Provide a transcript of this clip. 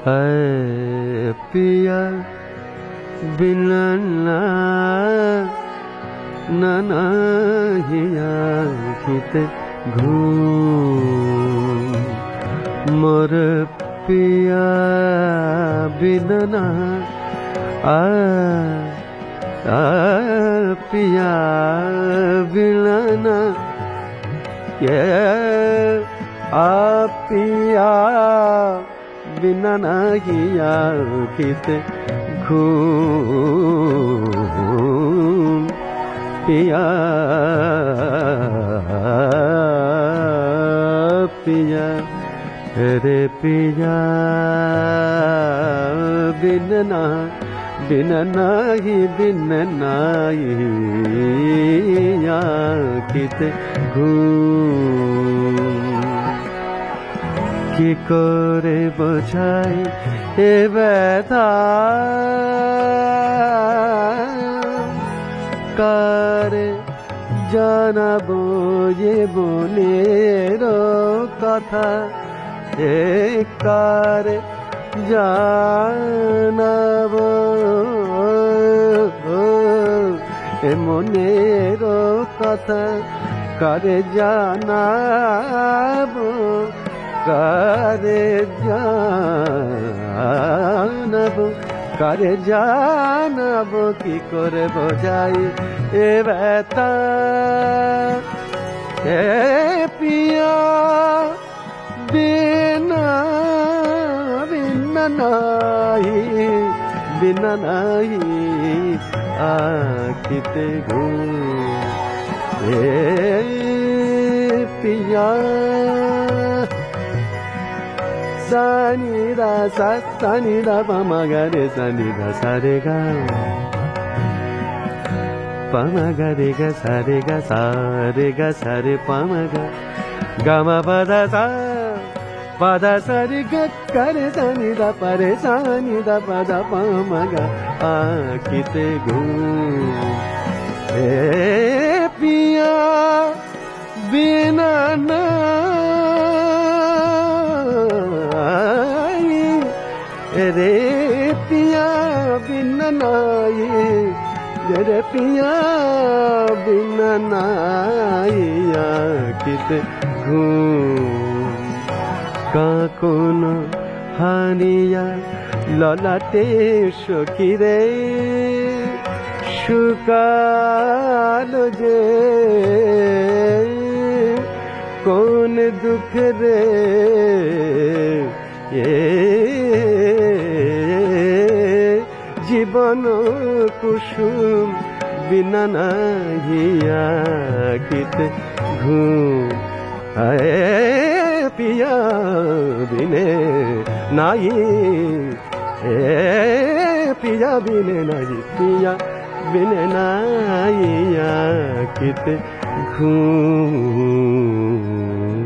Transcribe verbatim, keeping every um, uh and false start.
है पिया बिना ना नाहिया खिते घूम मोर पिया बिना ना आ आ पिया बिना ना ये आ पिया बिना नाहिया खिते घूम पिया पिया रे पिया बिन ना बिन नाही बिन नाही आखिते घूम কি করে বোঝাই এ ব্যথা কারে জানাবো এ বনের কথা এ কারে জানাবো এ মনের কথা কারে জানাবো কারে জানাবো কারে জানাবো কি করে বোঝাই এ ব্যথা এ পিয়া বিনা বিনা নাহি বিনা নাহি আখিতে ঘুম এ পিয়া sani da sa sani da pa ma ga re sani da sa re ga pa ma ga re ga sa re ga sa re ga sa re pa ma ga ga ma pa da sa pa da sa re ga ga re sani da pa re sani da pa da pa ma ga akhite ghum e piya bina na रे पिया बिना नाई रे पिया बिना नाई आखिते घूम काकोन हानिया ललाटे सखीरे शुकालो जे कोन दुख रे ये জীবন কুসুম বিনা নাহি আখিতে ঘুম আয়ে পিয়া বিনে নাই এ পিয়া বিনে নাই পিয়া বিনে নাই আখিতে ঘুম